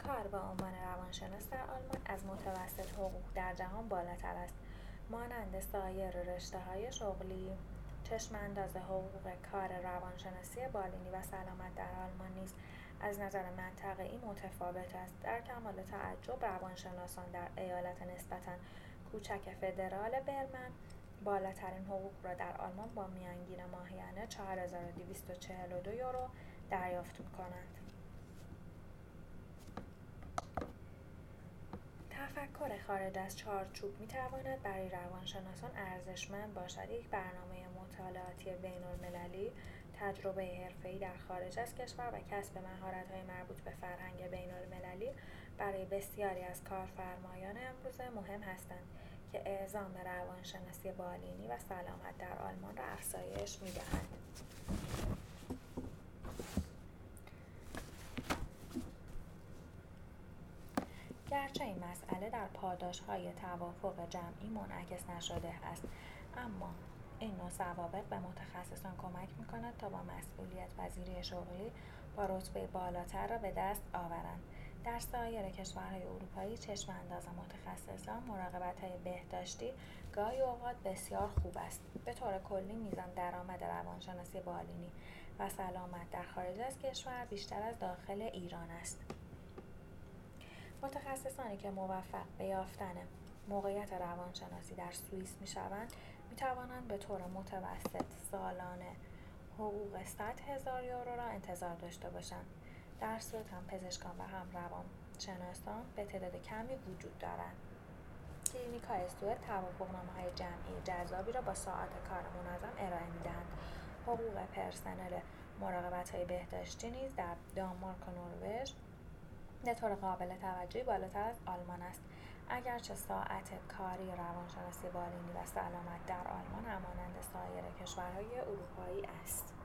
کار به عنوان روانشناس در آلمان از متوسط حقوق در جهان بالاتر است. مانند سایر رشته‌های شغلی، چشم‌انداز حقوق کار روانشناسی بالینی و سلامت در آلمان نیز از نظر منطقه‌ای متفاوت است. در کمال تعجب، روانشناسان در ایالت نسبتاً کوچک فدرال برمن بالاترین حقوق را در آلمان با میانگین ماهیانه 4242 یورو دریافت می‌کنند. تفکر خارج از چارچوب می‌تواند برای روانشناسان ارزشمند باشد. یک برنامه مطالعاتی بین‌المللی، تجربه حرفه‌ای در خارج از کشور و کسب مهارت‌های مربوط به فرهنگ بین‌المللی برای بسیاری از کارفرمایان امروزه مهم هستند که اعزام روانشناسی بالینی و سلامت در آلمان را افزایش می‌دهند. گرچه این مسئله در پاداش‌های توافق جمعی منعکس نشده است، اما این نوع ضوابط به متخصصان کمک می‌کند تا با مسئولیت پذیری شغلی با رتبه بالاتر را به دست آورند. در سایر کشورهای اروپایی چشم‌انداز متخصصان مراقبت‌های بهداشتی گاهی اوقات بسیار خوب است. به طور کلی میزان درآمد روانشناسی بالینی و سلامت در خارج از کشور بیشتر از داخل ایران است. متخصصانی که موفق به یافتن موقعیت روانشناسی در سوئیس می‌شوند، می‌توانند به طور متوسط سالانه حقوق 100,000 یورو را انتظار داشته باشند. در سوئد هم پزشکان و هم روانشناسان به تعداد کمی وجود دارند. کلینیک‌های سوئد توافقنامه‌های جمعی جذابی را با ساعات کار منظم ارائه می‌دهند. حقوق پرسنل مراقبت‌های بهداشتی نیز در دانمارک و نروژ به طور قابل توجهی بالاتر از آلمان است، اگرچه ساعت کاری روانشناسی بالینی و سلامت در آلمان همانند سایر کشورهای اروپایی است.